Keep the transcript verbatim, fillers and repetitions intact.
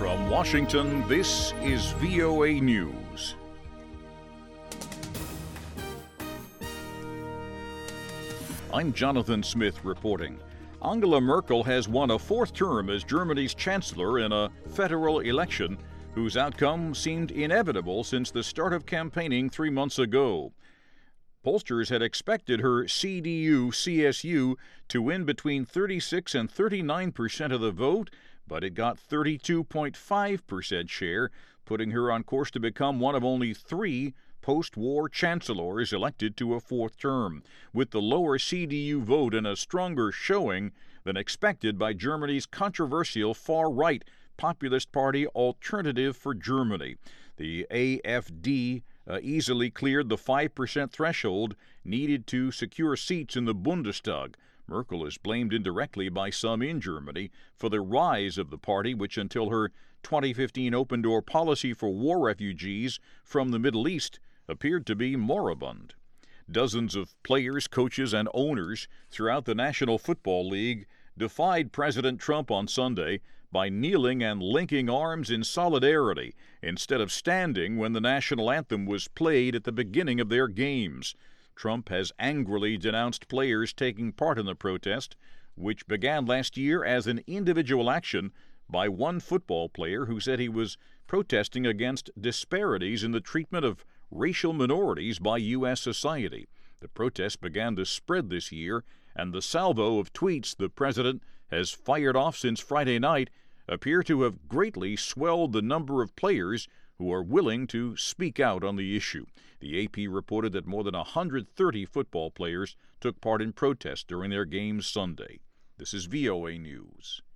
From Washington, this is V O A News. I'm Jonathan Smith reporting. Angela Merkel has won a fourth term as Germany's chancellor in a federal election whose outcome seemed inevitable since the start of campaigning three months ago. Pollsters had expected her C D U C S U to win between thirty-six and thirty-nine percent of the vote, but it got thirty-two point five percent share, putting her on course to become one of only three post-war chancellors elected to a fourth term, with the lower C D U vote and a stronger showing than expected by Germany's controversial far-right populist party Alternative for Germany. The A F D uh, easily cleared the five percent threshold needed to secure seats in the Bundestag. Merkel is blamed indirectly by some in Germany for the rise of the party, which until her twenty fifteen open-door policy for war refugees from the Middle East appeared to be moribund. Dozens of players, coaches, and owners throughout the National Football League defied President Trump on Sunday by kneeling and linking arms in solidarity instead of standing when the national anthem was played at the beginning of their games. Trump has angrily denounced players taking part in the protest, which began last year as an individual action by one football player who said he was protesting against disparities in the treatment of racial minorities by U S society. The protest began to spread this year, and the salvo of tweets the president has fired off since Friday night appear to have greatly swelled the number of players who are willing to speak out on the issue. The A P reported that more than one hundred thirty football players took part in protests during their games Sunday. This is V O A News.